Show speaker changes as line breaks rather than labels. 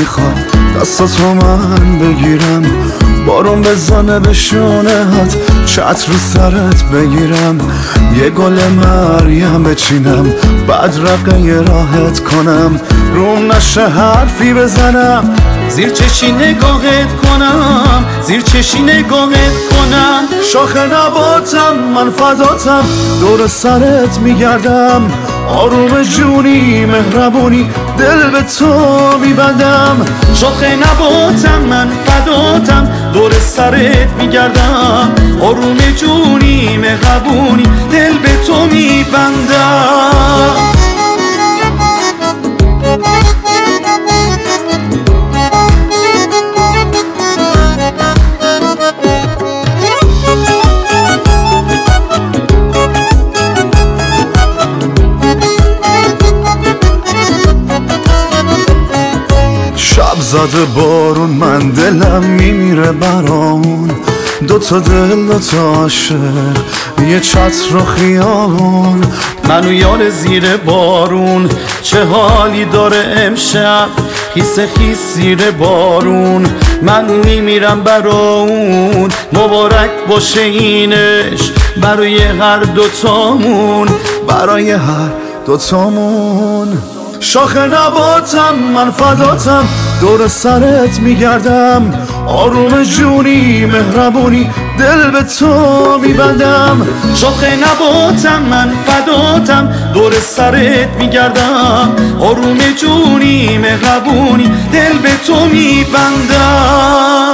میخوام دستاتو من بگیرم، بارون بزنه به شونهت، چتر رو سرت بگیرم، یه گل مریم بچینم، بدرقه راحت کنم، روم نشه حرفی بزنم،
زیر چشی نگاهت کنم، زیر چشی نگاهت کنم.
شاخ نباتم من فداتم، دور سرت میگردم، آروم جونی مهربونی دل به تو میبندم.
شاخ نباتم من فداتم، دور سرت میگردم، آروم جونی مهربونی دل به تو میبندم.
شب زده بارون من دلم میمیره برامون، دوتا دل دوتا عاشق یه چتر و خیابون،
منو یار زیر بارون چه حالی داره امشب، خیس خیس زیر بارون من میمیرم برا اون، مبارک باشه اینش برای هر دوتامون،
برای هر دوتامون. شاخ نباتم من فداتم، دور سرت میگردم، آروم جونی مهربونی دل به تو میبندم.
شاخ نباتم من فداتم، دور سرت میگردم، آروم جونی مهربونی دل به تو میبندم.